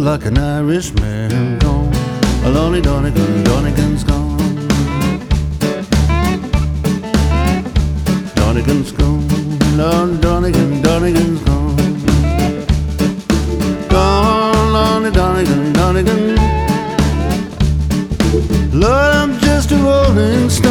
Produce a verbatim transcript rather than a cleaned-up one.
like an Irishman gone. A lonely Donegan, Donegan's gone. Donegan's gone.